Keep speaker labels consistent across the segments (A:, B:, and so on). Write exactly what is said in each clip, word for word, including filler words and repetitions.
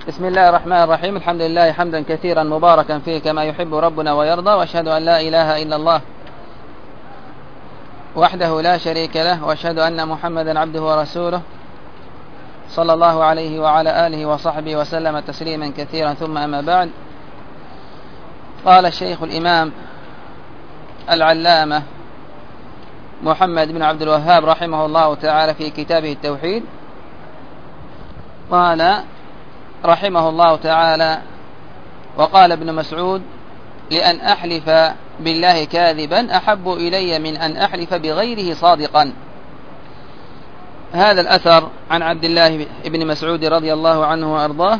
A: بسم الله الرحمن الرحيم. الحمد لله حمدا كثيرا مباركا فيه كما يحب ربنا ويرضى، وأشهد أن لا إله إلا الله وحده لا شريك له، وأشهد أن محمدا عبده ورسوله صلى الله عليه وعلى آله وصحبه وسلم تسليما كثيرا. ثم أما بعد، قال الشيخ الإمام العلامة محمد بن عبد الوهاب رحمه الله تعالى في كتابه التوحيد، قال رحمه الله تعالى: وقال ابن مسعود: لأن أحلف بالله كاذبا أحب إلي من أن أحلف بغيره صادقا. هذا الأثر عن عبد الله بن مسعود رضي الله عنه وأرضاه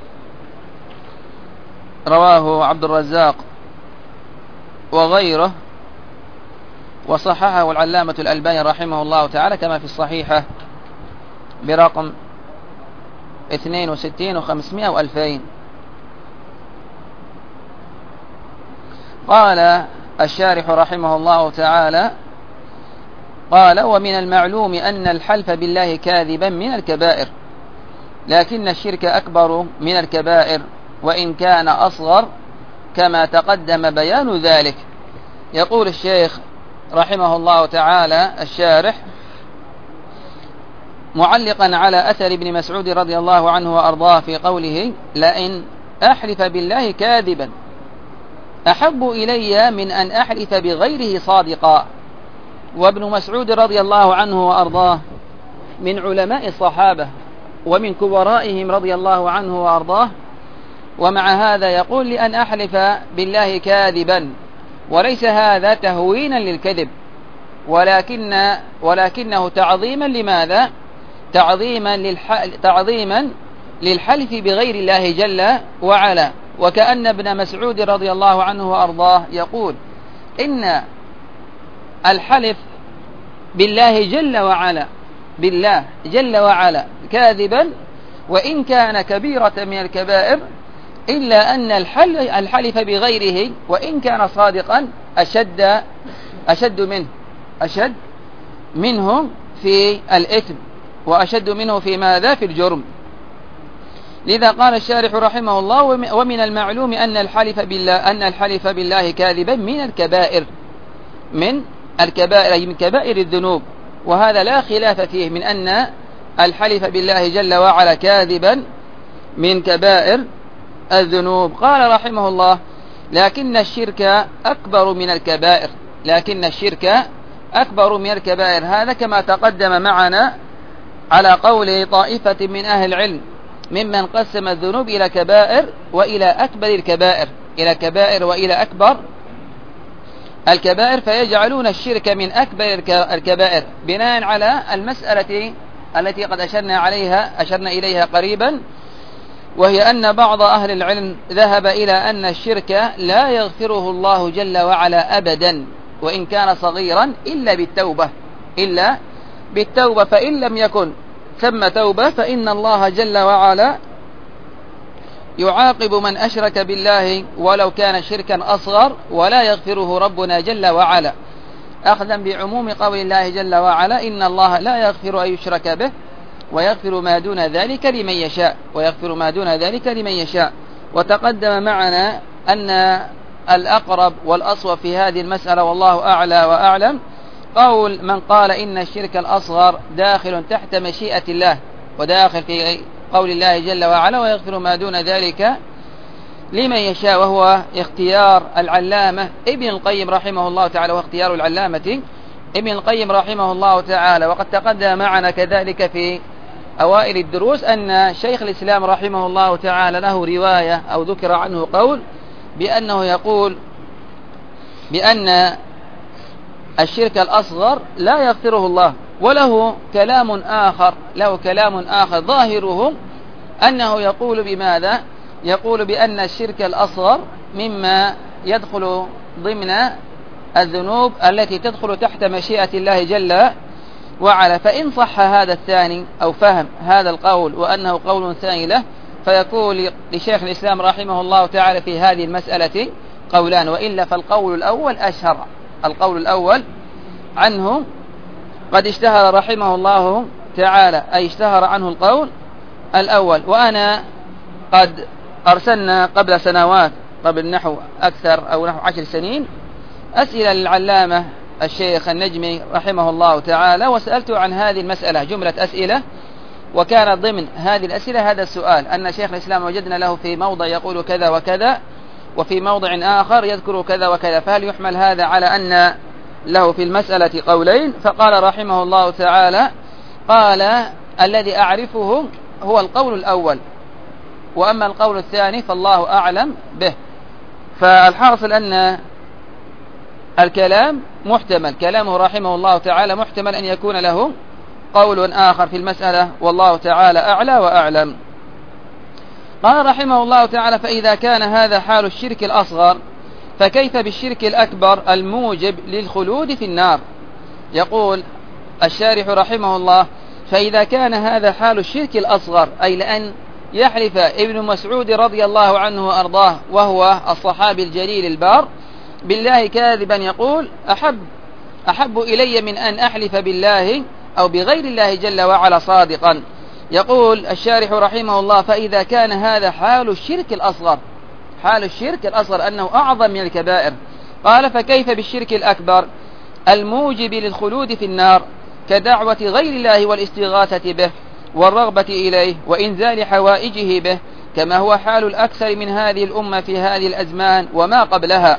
A: رواه عبد الرزاق وغيره، وصححه العلامة الألباني رحمه الله تعالى كما في الصحيحة برقم اثنين وستين وخمسمائة وألفين. قال الشارح رحمه الله تعالى: قال: ومن المعلوم أن الحلف بالله كاذبا من الكبائر، لكن الشرك أكبر من الكبائر وإن كان أصغر، كما تقدم بيان ذلك. يقول الشيخ رحمه الله تعالى الشارح معلقا على أثر ابن مسعود رضي الله عنه وأرضاه في قوله: لئن أحلف بالله كاذبا أحب إلي من أن أحلف بغيره صادقا. وابن مسعود رضي الله عنه وأرضاه من علماء الصحابة ومن كبرائهم رضي الله عنه وأرضاه، ومع هذا يقول: لأن أحلف بالله كاذبا، وليس هذا تهوينا للكذب، ولكن ولكنه تعظيما لماذا؟ تعظيما, للح... تعظيما للحلف بغير الله جل وعلا. وكأن ابن مسعود رضي الله عنه وأرضاه يقول إن الحلف بالله جل وعلا بالله جل وعلا كاذبا وإن كان كبيرة من الكبائر، إلا أن الحلف بغيره وإن كان صادقا أشد أشد منه أشد منه في الإثم، وأشد منه في ماذا؟ في الجرم. لذا قال الشارح رحمه الله: ومن المعلوم أن الحلف بالله أن الحلف بالله كاذبا من الكبائر من الكبائر أي من كبائر الذنوب، وهذا لا خلاف فيه من أن الحلف بالله جل وعلا كاذبا من كبائر الذنوب. قال رحمه الله: لكن الشرك أكبر من الكبائر لكن الشرك أكبر من الكبائر. هذا كما تقدم معنا على قول طائفة من أهل العلم ممن قسم الذنوب إلى كبائر وإلى أكبر الكبائر إلى كبائر وإلى أكبر الكبائر، فيجعلون الشرك من أكبر الكبائر بناء على المسألة التي قد أشرنا عليها أشرنا إليها قريبا، وهي أن بعض أهل العلم ذهب إلى أن الشرك لا يغفره الله جل وعلا أبدا وإن كان صغيرا إلا بالتوبة إلا بالتوبة فإن لم يكن ثم توبة فإن الله جل وعلا يعاقب من أشرك بالله ولو كان شركا أصغر، ولا يغفره ربنا جل وعلا، أخذا بعموم قول الله جل وعلا: إن الله لا يغفر أن يشرك به ويغفر ما دون ذلك لمن يشاء ويغفر ما دون ذلك لمن يشاء. وتقدم معنا أن الأقرب والأصوب في هذه المسألة والله أعلى وأعلم قول من قال إن الشرك الأصغر داخل تحت مشيئة الله وداخل في قول الله جل وعلا: ويغفر ما دون ذلك لمن يشاء، وهو اختيار العلامة ابن القيم رحمه الله تعالى واختيار العلامة ابن القيم رحمه الله تعالى. وقد تقدم معنا كذلك في أوائل الدروس أن شيخ الإسلام رحمه الله تعالى له رواية أو ذكر عنه قول بأنه يقول بأن الشرك الأصغر لا يغفره الله، وله كلام آخر له كلام آخر ظاهره أنه يقول بماذا؟ يقول بأن الشرك الأصغر مما يدخل ضمن الذنوب التي تدخل تحت مشيئة الله جل وعلا. فإن صح هذا الثاني أو فهم هذا القول وأنه قول ثاني له، فيقول لشيخ الإسلام رحمه الله تعالى في هذه المسألة قولان، وإلا فالقول الأول أشهر. القول الأول عنه قد اشتهر رحمه الله تعالى، أي اشتهر عنه القول الأول. وأنا قد أرسلنا قبل سنوات، قبل نحو أكثر أو نحو عشر سنين، أسئلة للعلامة الشيخ النجمي رحمه الله تعالى، وسألته عن هذه المسألة جملة أسئلة، وكان ضمن هذه الأسئلة هذا السؤال، أن شيخ الإسلام وجدنا له في موضع يقول كذا وكذا، وفي موضع آخر يذكر كذا وكذا، فهل يحمل هذا على أن له في المسألة قولين؟ فقال رحمه الله تعالى: قال: الذي أعرفه هو القول الأول، وأما القول الثاني فالله أعلم به. فالحاصل أن الكلام محتمل، كلامه رحمه الله تعالى محتمل أن يكون له قول آخر في المسألة، والله تعالى أعلى وأعلم. قال رحمه الله تعالى: فإذا كان هذا حال الشرك الأصغر فكيف بالشرك الأكبر الموجب للخلود في النار؟ يقول الشارح رحمه الله: فإذا كان هذا حال الشرك الأصغر، أي لأن يحلف ابن مسعود رضي الله عنه وأرضاه وهو الصحابي الجليل البار بالله كاذبا، يقول: أحب أحب إلي من أن أحلف بالله أو بغير الله جل وعلا صادقا. يقول الشارح رحمه الله: فإذا كان هذا حال الشرك الأصغر، حال الشرك الأصغر أنه أعظم من الكبائر، قال: فكيف بالشرك الأكبر الموجب للخلود في النار كدعوة غير الله والاستغاثة به والرغبة إليه وإنزال حوائجه به، كما هو حال الأكثر من هذه الأمة في هذه الأزمان وما قبلها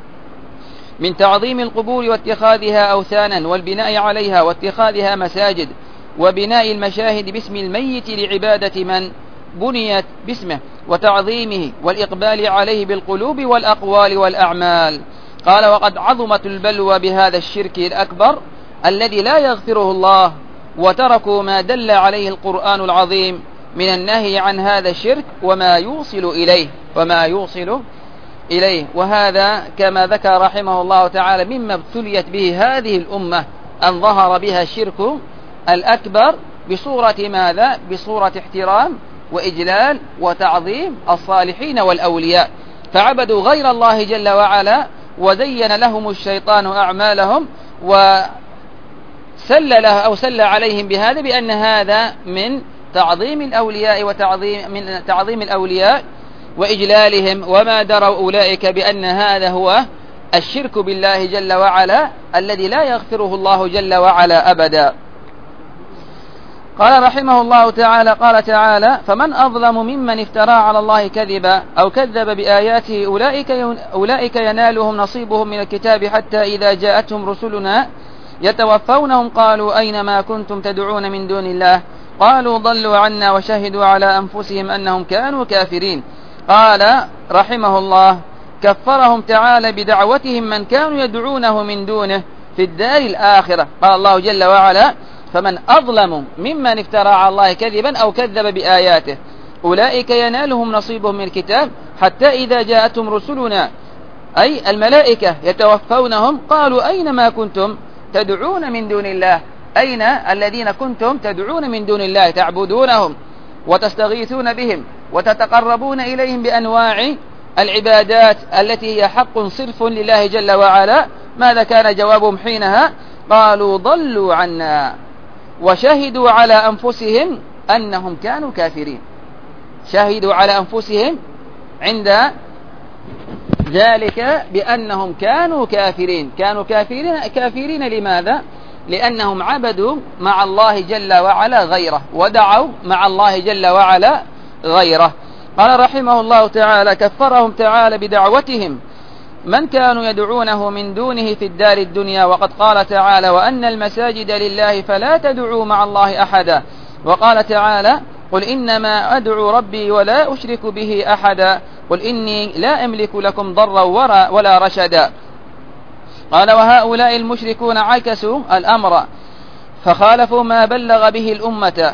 A: من تعظيم القبور واتخاذها أوثانا والبناء عليها واتخاذها مساجد وبناء المشاهد باسم الميت لعبادة من بنيت باسمه وتعظيمه والإقبال عليه بالقلوب والأقوال والأعمال. قال: وقد عظمت البلوى بهذا الشرك الأكبر الذي لا يغفره الله، وتركوا ما دل عليه القرآن العظيم من النهي عن هذا الشرك وما يوصل إليه وما يوصل إليه وهذا كما ذكر رحمه الله تعالى مما ابتليت به هذه الأمة، أن ظهر بها الشرك الأكبر بصورة ماذا؟ بصورة احترام وإجلال وتعظيم الصالحين والأولياء، فعبدوا غير الله جل وعلا، وزين لهم الشيطان أعمالهم وسل له أو سل عليهم بهذا، بأن هذا من تعظيم الأولياء وتعظيم من تعظيم الأولياء وإجلالهم، وما دروا أولئك بأن هذا هو الشرك بالله جل وعلا الذي لا يغفره الله جل وعلا أبدا. قال رحمه الله تعالى: قال تعالى: فمن أظلم ممن افترى على الله كذبا أو كذب بآياته أولئك, أولئك ينالهم نصيبهم من الكتاب حتى إذا جاءتهم رسلنا يتوفونهم قالوا أين ما كنتم تدعون من دون الله قالوا ضلوا عنا وشهدوا على أنفسهم أنهم كانوا كافرين. قال رحمه الله: كفرهم تعالى بدعوتهم من كانوا يدعونه من دونه في الدار الآخرة. قال الله جل وعلا: فمن أظلم ممن افترى على الله كذبا أو كذب بآياته أولئك ينالهم نصيبهم من الكتاب حتى إذا جاءتهم رسلنا، أي الملائكة، يتوفونهم قالوا أين ما كنتم تدعون من دون الله، أين الذين كنتم تدعون من دون الله تعبدونهم وتستغيثون بهم وتتقربون إليهم بأنواع العبادات التي هي حق صرف لله جل وعلا؟ ماذا كان جوابهم حينها؟ قالوا ضلوا عنا وشهدوا على أنفسهم أنهم كانوا كافرين. شهدوا على أنفسهم عند ذلك بأنهم كانوا كافرين. كانوا كافرين كافرين لماذا؟ لأنهم عبدوا مع الله جل وعلا غيره ودعوا مع الله جل وعلا غيره. قال رحمه الله تعالى: كفرهم تعالى بدعوتهم من كانوا يدعونه من دونه في الدار الدنيا، وقد قال تعالى: وأن المساجد لله فلا تدعوا مع الله أحدا. وقال تعالى: قل إنما أدعو ربي ولا أشرك به أحدا قل إني لا أملك لكم ضرا ولا رشدا. قال: وهؤلاء المشركون عكسوا الأمر فخالفوا ما بلغ به الأمة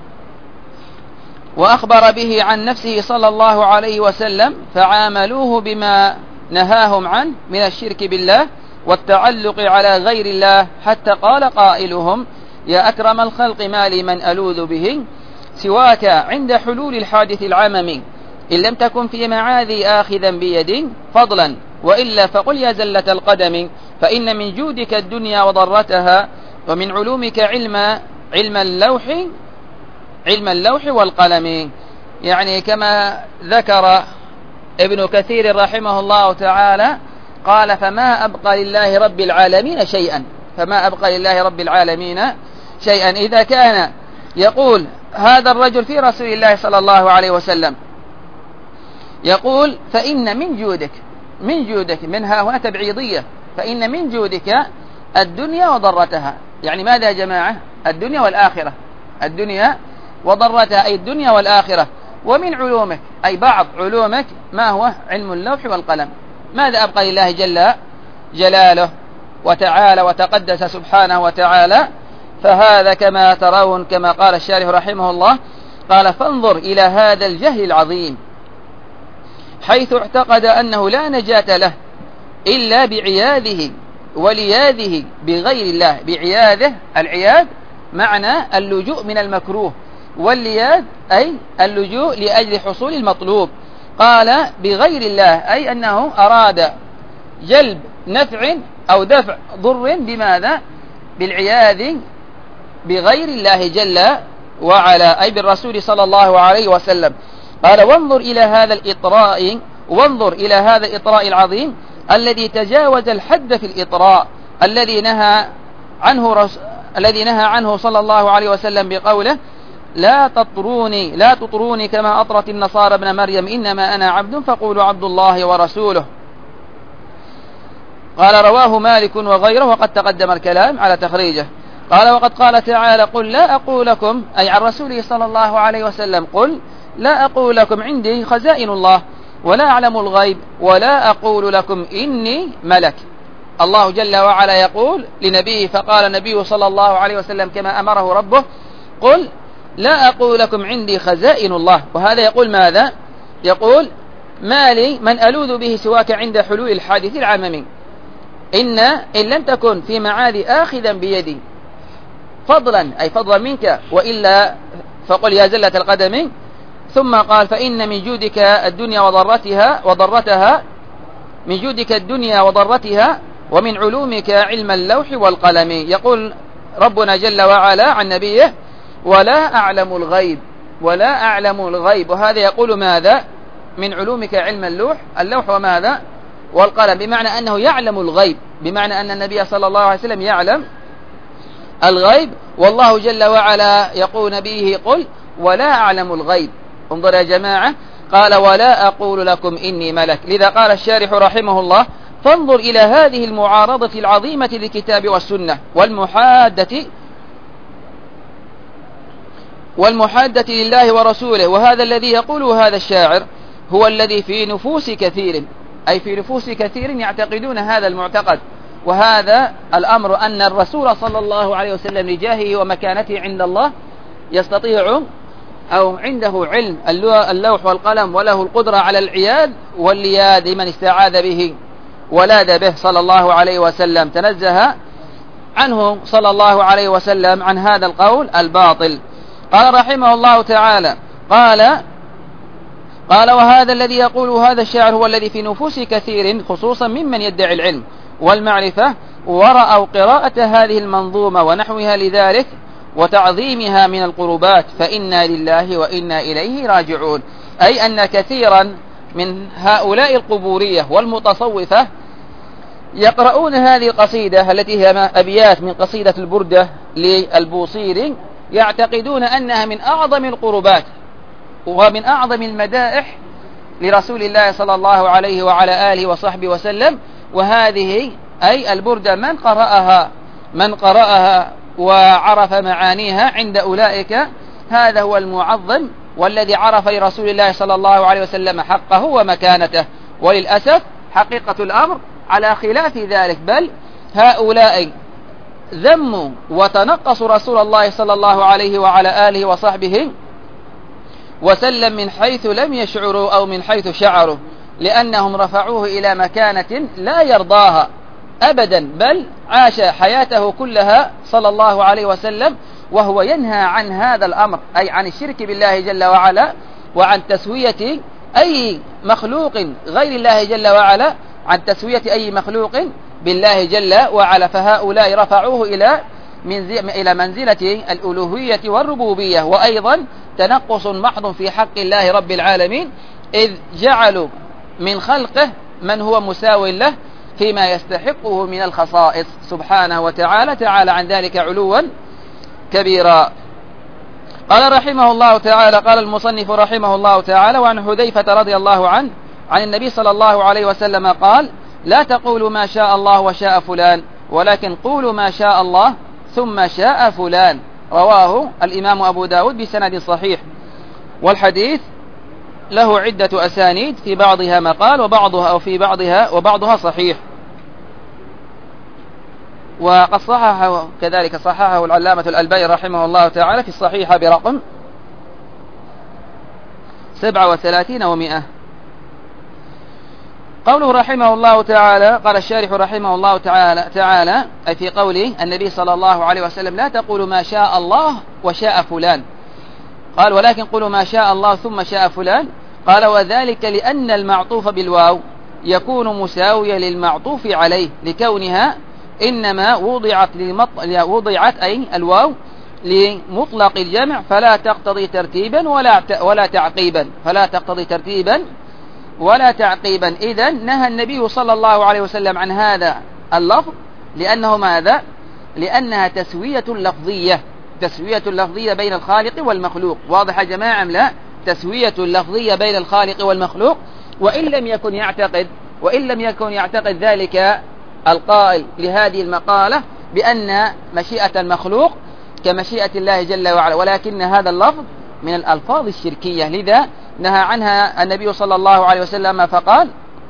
A: وأخبر به عن نفسه صلى الله عليه وسلم، فعاملوه بما نهاهم عنه من الشرك بالله والتعلق على غير الله، حتى قال قائلهم: يا أكرم الخلق ما لي من ألوذ به سواك عند حلول الحادث العمم، إن لم تكن في معاذي آخذا بيدي فضلا وإلا فقل يا زلة القدم، فإن من جودك الدنيا وضرتها ومن علومك علم علم اللوح علم اللوح والقلم. يعني كما ذكر ابن كثير رحمه الله تعالى قال فما أبقى لله رب العالمين شيئا فما أبقى لله رب العالمين شيئا. إذا كان يقول هذا الرجل في رسول الله صلى الله عليه وسلم يقول فإن من جودك من جودك منها هنا تبعيضية، فإن من جودك الدنيا وضرتها، يعني ماذا يا جماعة؟ الدنيا والآخرة، الدنيا وضرتها أي الدنيا والآخرة. ومن علومك أي بعض علومك ما هو؟ علم اللوح والقلم. ماذا أبقى لله جل جلاله وتعالى وتقدس سبحانه وتعالى؟ فهذا كما ترون كما قال الشارح رحمه الله قال فانظر إلى هذا الجهل العظيم حيث اعتقد أنه لا نجاة له إلا بعياذه ولياذه بغير الله. بعياذه، العياذ معنى اللجوء من المكروه، واللياذ أي اللجوء لأجل حصول المطلوب. قال بغير الله أي أنه أراد جلب نفع أو دفع ضر بماذا؟ بالعياذ بغير الله جل وعلا أي بالرسول صلى الله عليه وسلم. قال وانظر إلى هذا الإطراء وانظر إلى هذا الإطراء العظيم الذي تجاوز الحد في الإطراء الذي نهى عنه رس... الذي نهى عنه صلى الله عليه وسلم بقوله لا تطروني لا تطروني كما أطرت النصارى ابن مريم إنما أنا عبد فقولوا عبد الله ورسوله. قال رواه مالك وغيره وقد تقدم الكلام على تخريجه. قال وقد قال تعالى قل لا أقول لكم أي عن رسوله صلى الله عليه وسلم قل لا أقول لكم عندي خزائن الله ولا أعلم الغيب ولا أقول لكم إني ملك. الله جل وعلا يقول لنبيه فقال النبي صلى الله عليه وسلم كما أمره ربه قل لا أقول لكم عندي خزائن الله. وهذا يقول ماذا؟ يقول ما لي من ألوذ به سواك عند حلول الحادث العممي إن إن لم تكن في معاذي آخذا بيدي فضلا أي فضلا منك وإلا فقل يا زلة القدم. ثم قال فإن من جودك الدنيا وضرتها وضرتها من جودك الدنيا وضرتها ومن علومك علم اللوح والقلم. يقول ربنا جل وعلا عن نبيه ولا أعلم الغيب ولا أعلم الغيب. وهذا يقول ماذا؟ من علومك علم اللوح اللوح وماذا؟ والقلم، بمعنى أنه يعلم الغيب، بمعنى أن النبي صلى الله عليه وسلم يعلم الغيب. والله جل وعلا يقول نبيه قل ولا أعلم الغيب. انظر يا جماعة قال ولا أقول لكم إني ملك. لذا قال الشارح رحمه الله فانظر إلى هذه المعارضة العظيمة للكتاب والسنة والمحادة والمحادة لله ورسوله. وهذا الذي يقوله هذا الشاعر هو الذي في نفوس كثير أي في نفوس كثير يعتقدون هذا المعتقد. وهذا الأمر أن الرسول صلى الله عليه وسلم لجاهه ومكانته عند الله يستطيع أو عنده علم اللوح والقلم وله القدرة على العياذ واللياذ لمن استعاذ به ولاذ به صلى الله عليه وسلم. تنزه عنه صلى الله عليه وسلم عن هذا القول الباطل. قال رحمه الله تعالى قال قال وهذا الذي يقول هذا الشاعر هو الذي في نفوس كثير خصوصا ممن يدعي العلم والمعرفة ورأوا قراءة هذه المنظومة ونحوها لذلك وتعظيمها من القربات فإنا لله وإنا إليه راجعون. أي أن كثيرا من هؤلاء القبورية والمتصوفة يقرؤون هذه القصيدة التي هي أبيات من قصيدة البردة للبوصيري يعتقدون أنها من أعظم القربات ومن أعظم المدائح لرسول الله صلى الله عليه وعلى آله وصحبه وسلم. وهذه أي البردة من قرأها من قرأها وعرف معانيها عند أولئك هذا هو المعظم والذي عرف لرسول الله صلى الله عليه وسلم حقه ومكانته. وللأسف حقيقة الأمر على خلاف ذلك، بل هؤلاء ذموا وتنقصوا رسول الله صلى الله عليه وعلى آله وصحبه وسلم من حيث لم يشعروا أو من حيث شعروا، لأنهم رفعوه إلى مكانة لا يرضاها أبدا، بل عاش حياته كلها صلى الله عليه وسلم وهو ينهى عن هذا الأمر، أي عن الشرك بالله جل وعلا وعن تسوية أي مخلوق غير الله جل وعلا، عن تسوية أي مخلوق بالله جل وعلا. فهؤلاء رفعوه إلى إلى منزلة الألوهية والربوبية، وأيضا تنقص محض في حق الله رب العالمين، إذ جعلوا من خلقه من هو مساو له فيما يستحقه من الخصائص سبحانه وتعالى، تعالى عن ذلك علوا كبيرا. قال رحمه الله تعالى، قال المصنف رحمه الله تعالى: وعن حذيفة رضي الله عنه عن النبي صلى الله عليه وسلم قال: لا تقولوا ما شاء الله وشاء فلان، ولكن قولوا ما شاء الله ثم شاء فلان. رواه الإمام أبو داود بسند صحيح. والحديث له عدة أسانيد، في بعضها مقال وبعضها أو في بعضها وبعضها صحيح. وقد صححه كذلك صححه العلامة الألباني رحمه الله تعالى في الصحيحة برقم سبعة وثلاثين ومئة. قوله رحمه الله تعالى، قال الشارح رحمه الله تعالى تعالى أي في قوله النبي صلى الله عليه وسلم: لا تقولوا ما شاء الله وشاء فلان، قال: ولكن قولوا ما شاء الله ثم شاء فلان. قال: وذلك لأن المعطوف بالواو يكون مساويا للمعطوف عليه، لكونها إنما وضعت لمط... وضعت أي الواو لمطلق الجمع، فلا تقتضي ترتيبا ولا ت... ولا تعقيبا فلا تقتضي ترتيبا ولا تعقيبا. إذن نهى النبي صلى الله عليه وسلم عن هذا اللفظ، لأنه ماذا؟ لأنها تسوية لفظية، تسوية لفظية بين الخالق والمخلوق. واضح يا جماعة؟ لا، تسوية لفظية بين الخالق والمخلوق. وإن لم يكن يعتقد وإن لم يكن يعتقد ذلك القائل لهذه المقالة بأن مشيئة المخلوق كمشيئة الله جل وعلا، ولكن هذا اللفظ من الألفاظ الشركية، لذا نهى عنها النبي صلى الله عليه وسلم فقال: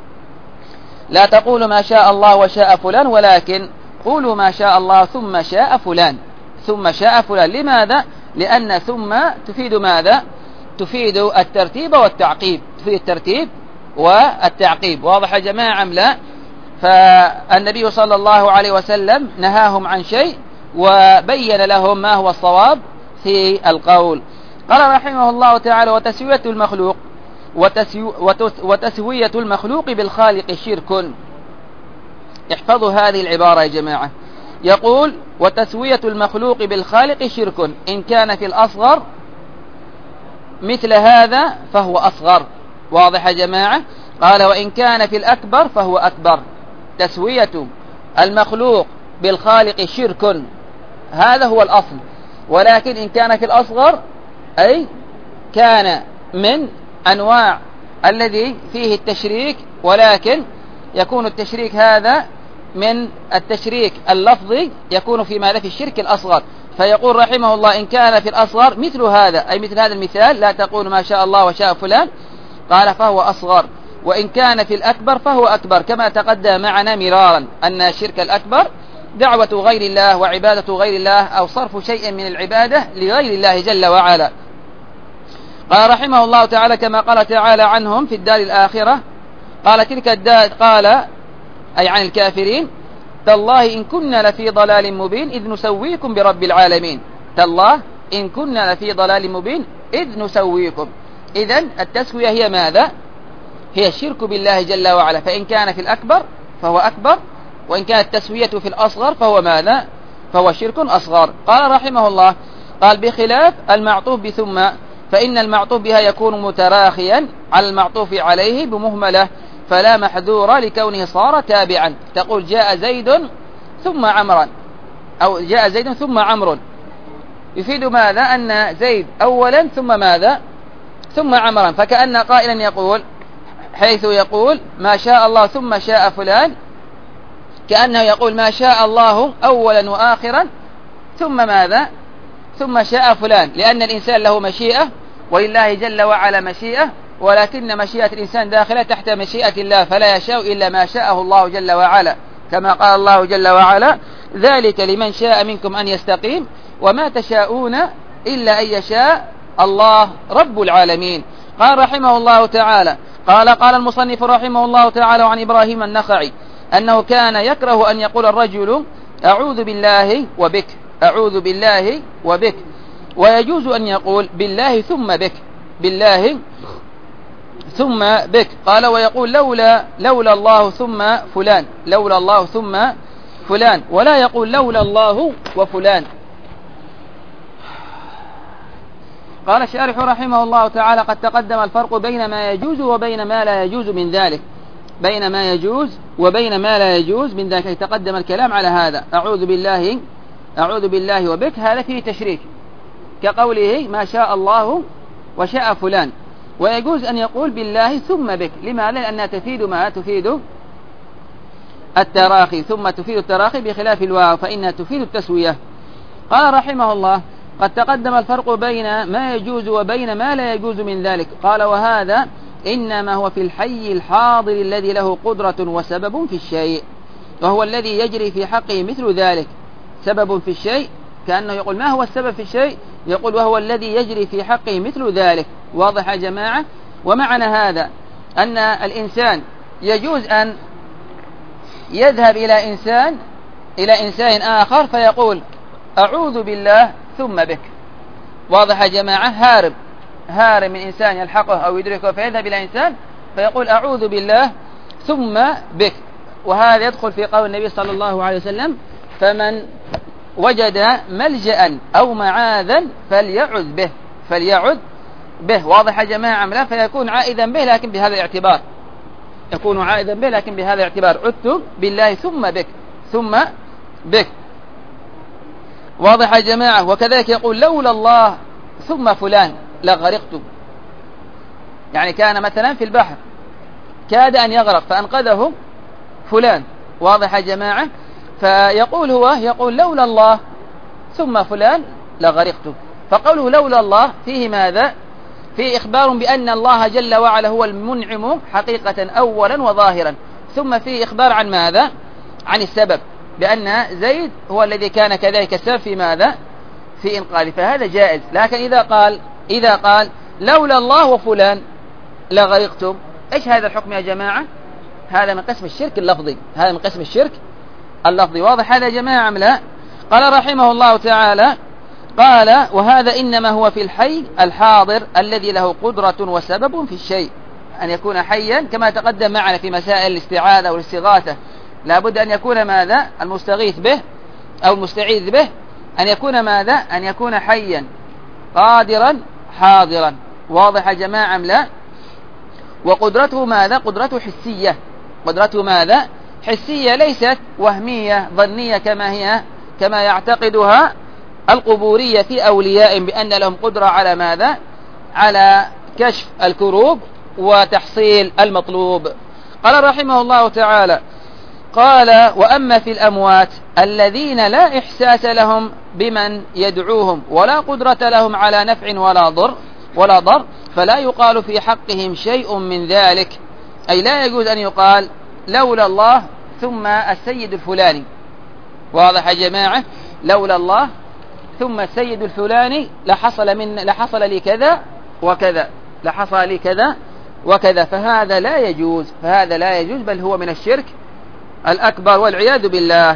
A: لا تقولوا ما شاء الله وشاء فلان، ولكن قولوا ما شاء الله ثم شاء فلان ثم شاء فلان. لماذا؟ لأن ثم تفيد ماذا؟ تفيد الترتيب والتعقيب، تفيد الترتيب والتعقيب. واضح يا جماعة أم لا؟ فالنبي صلى الله عليه وسلم نهاهم عن شيء وبين لهم ما هو الصواب في القول. قال رحمه الله تعالى: وتسوية المخلوق وتسو وتسوية المخلوق بالخالق شرك. احفظوا هذه العبارة يا جماعة. يقول: وتسوية المخلوق بالخالق شرك إن كان في الأصغر مثل هذا فهو أصغر. واضح يا جماعة؟ قال: وإن كان في الأكبر فهو أكبر. تسوية المخلوق بالخالق شرك، هذا هو الأصل. ولكن إن كان في الأصغر أي كان من أنواع الذي فيه التشريك، ولكن يكون التشريك هذا من التشريك اللفظي، يكون في ماذا؟ في الشرك الأصغر. فيقول رحمه الله: إن كان في الأصغر مثل هذا، أي مثل هذا المثال: لا تقول ما شاء الله وشاء فلان، قال فهو أصغر. وإن كان في الأكبر فهو أكبر، كما تقدم معنا مرارا أن الشرك الأكبر دعوة غير الله وعبادة غير الله، أو صرف شيء من العبادة لغير الله جل وعلا. قال رحمه الله تعالى: كما قال تعالى عنهم في الدار الآخرة، قال تلك الدار، قال أي عن الكافرين: تالله إن كنا لفي ضلال مبين إذ نسويكم برب العالمين. تالله إن كنا لفي ضلال مبين إذ نسويكم. إذن التسوية هي ماذا؟ هي الشرك بالله جل وعلا. فإن كان في الأكبر فهو أكبر، وإن كانت التسوية في الأصغر فهو ماذا؟ فهو شرك أصغر. قال رحمه الله: قال: بخلاف المعطوف بثم، فإن المعطوف بها يكون متراخيا على المعطوف عليه بمهملة، فلا محذور لكونه صار تابعا. تقول: جاء زيد ثم عمرا، أو جاء زيد ثم عمرو، يفيد ماذا؟ أن زيد أولا ثم ماذا؟ ثم عمرا. فكأن قائلا يقول، حيث يقول ما شاء الله ثم شاء فلان، كأنه يقول ما شاء الله أولا وآخرا ثم ماذا؟ ثم شاء فلان، لأن الإنسان له مشيئة ولله جل وعلا مشيئة، ولكن مشيئة الإنسان داخلة تحت مشيئة الله، فلا يشاء إلا ما شاءه الله جل وعلا، كما قال الله جل وعلا: ذلك لمن شاء منكم أن يستقيم وما تشاءون إلا أن يشاء الله رب العالمين. قال رحمه الله تعالى: قال قال المصنف رحمه الله تعالى عن إبراهيم النخعي أنه كان يكره أن يقول الرجل أعوذ بالله وبك، أعوذ بالله وبك، ويجوز أن يقول بالله ثم بك، بالله ثم بك. قال: ويقول لولا لولا الله ثم فلان، لولا الله ثم فلان، ولا يقول لولا الله وفلان. قال الشارح رحمه الله تعالى: قد تقدم الفرق بين ما يجوز وبين ما لا يجوز من ذلك بين ما يجوز وبين ما لا يجوز من ذلك تقدم الكلام على هذا. أعوذ بالله أعوذ بالله وبك، هذا فيه تشريك كقوله ما شاء الله وشاء فلان. ويجوز أن يقول بالله ثم بك. لماذا؟ لأنها تفيد ما تفيد التراخي، ثم تفيد التراخي بخلاف الواو فإنها تفيد التسوية. قال رحمه الله: قد تقدم الفرق بين ما يجوز وبين ما لا يجوز من ذلك. قال: وهذا إنما هو في الحي الحاضر الذي له قدرة وسبب في الشيء، وهو الذي يجري في حقه مثل ذلك. سبب في الشيء، كأنه يقول ما هو السبب في الشيء؟ يقول وهو الذي يجري في حقه مثل ذلك. واضح يا جماعة؟ ومعنى هذا أن الإنسان يجوز أن يذهب إلى إنسان إلى إنسان آخر فيقول أعوذ بالله ثم بك. واضح يا جماعة؟ هارب هارب من إنسان يلحقه أو يدركه فيذهب إلى إنسان فيقول أعوذ بالله ثم بك. وهذا يدخل في قول النبي صلى الله عليه وسلم: فمن وجد ملجأ أو معاذا فليعذ به فليعذ به. واضح يا جماعة؟ لا فيكون عائدا به لكن بهذا الاعتبار يكون عائدا به لكن بهذا الاعتبار عذت بالله ثم بك ثم بك. واضح يا جماعة؟ وكذلك يقول لولا الله ثم فلان لغرقت. يعني كان مثلا في البحر كاد أن يغرق فأنقذه فلان. واضح يا جماعة؟ فيقول هو يقول لولا الله ثم فلان لغرقت. فقوله لولا الله فيه ماذا؟ فيه إخبار بأن الله جل وعلا هو المنعم حقيقة أولا وظاهرا، ثم فيه إخبار عن ماذا؟ عن السبب، بأن زيد هو الذي كان كذلك السبب في ماذا؟ في إنقاذه. فهذا جائز. لكن إذا قال إذا قال لولا الله وفلان لغرقتم، إيش هذا الحكم يا جماعة؟ هذا من قسم الشرك اللفظي هذا من قسم الشرك اللفظي. واضح هذا يا جماعة أم لا؟ قال رحمه الله تعالى: قال: وهذا إنما هو في الحي الحاضر الذي له قدرة وسبب في الشيء. أن يكون حيا كما تقدم معنا في مسائل الاستعاذة والاستغاثة، لا بد أن يكون ماذا؟ المستغيث به أو المستعيذ به أن يكون ماذا؟ أن يكون حيا قادرا حاضرا. واضح يا جماعة أم لا؟ وقدرته ماذا؟ قدرته حسية. قدرته ماذا؟ حسية، ليست وهمية ظنية كما هي كما يعتقدها القبورية في أولياء بأن لهم قدرة على ماذا؟ على كشف الكروب وتحصيل المطلوب. قال رحمه الله تعالى: قال: وأما في الأموات الذين لا إحساس لهم بمن يدعوهم ولا قدرة لهم على نفع ولا ضر ولا ضر فلا يقال في حقهم شيء من ذلك. أي لا يجوز أن يقال لولا الله ثم السيد الفلاني. واضح يا جماعة؟ لولا الله ثم السيد الفلاني لحصل من لحصل لي كذا وكذا لحصل لي كذا وكذا. فهذا لا يجوز فهذا لا يجوز بل هو من الشرك الأكبر والعياذ بالله.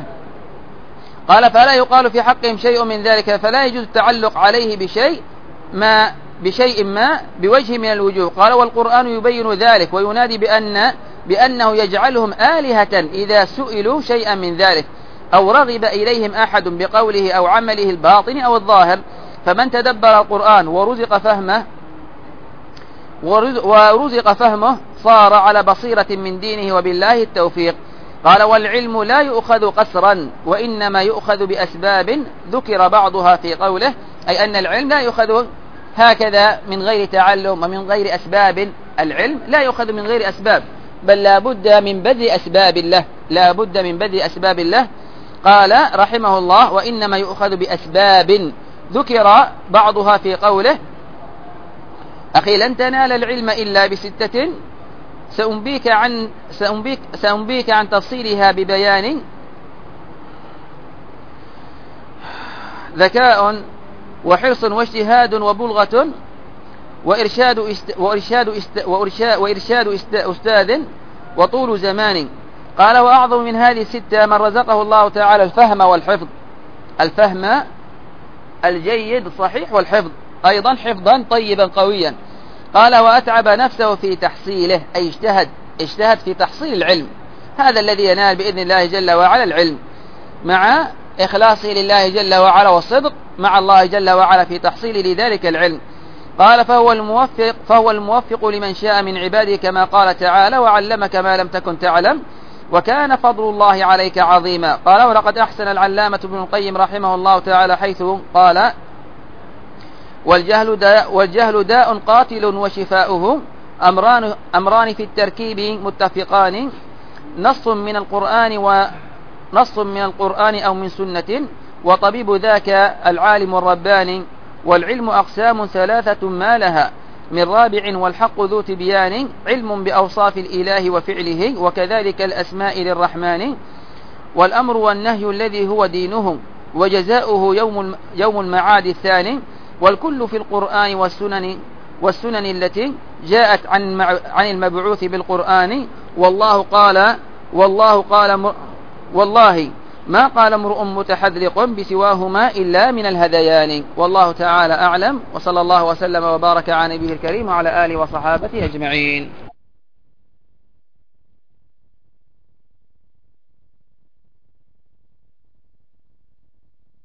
A: قال: فلا يقال في حقهم شيء من ذلك فلا يجوز التعلق عليه بشيء ما بشيء ما بوجه من الوجوه. قال: والقرآن يبين ذلك وينادي بأن بأنه يجعلهم آلهة إذا سئلوا شيئا من ذلك أو رغب إليهم أحد بقوله أو عمله الباطن أو الظاهر. فمن تدبر القرآن ورزق فهمه ورزق فهمه صار على بصيرة من دينه وبالله التوفيق. قال: والعلم لا يؤخذ قسرا وإنما يؤخذ بأسباب ذكر بعضها في قوله، أي أن العلم لا يؤخذ هكذا من غير تعلم ومن غير أسباب. العلم لا يؤخذ من غير أسباب بل لا بد من بذل أسباب الله لا بد من بذل أسباب الله. قال رحمه الله: وإنما يؤخذ بأسباب ذكر بعضها في قوله: أخي لن تنال العلم إلا بستة سأنبيك عن سأنبيك سأنبيك عن تفصيلها ببيان: ذكاء وحرص واجتهاد وبلغة وإرشاد است وإرشاد است وإرشاد, وإرشاد است أستاذ وطول زمان. قال: وأعظم من هذه الستة من رزقه الله تعالى الفهم والحفظ. الفهم الجيد الصحيح والحفظ أيضا حفظا طيبا قويا. قال: وأتعب نفسه في تحصيله، أي اجتهد اجتهد في تحصيل العلم. هذا الذي ينال بإذن الله جل وعلا العلم مع إخلاصه لله جل وعلا والصدق مع الله جل وعلا في تحصيل لذلك العلم. قال فهو الموفق, فهو الموفق لمن شاء من عباده كما قال تعالى وعلمك ما لم تكن تعلم وكان فضل الله عليك عظيما. قال ولقد أحسن العلامة ابن القيم رحمه الله تعالى حيث قال والجهل داء, والجهل داء قاتل وشفاؤه أمران, أمران في التركيب متفقان نص من القرآن ونص من القرآن أو من سنة وطبيب ذاك العالم الرباني والعلم أقسام ثلاثة ما لها من رابع والحق ذو تبيان علم بأوصاف الإله وفعله وكذلك الأسماء للرحمن والأمر والنهي الذي هو دينه وجزاؤه يوم يوم المعاد الثاني والكل في القرآن والسنن والسنن التي جاءت عن عن المبعوث بالقرآن والله قال والله قال والله ما قال امرؤ متحذلق بسواهما إلا من الهذيان. والله تعالى أعلم وصلى الله وسلم وبارك على نبيه الكريم وعلى آله وصحابته أجمعين.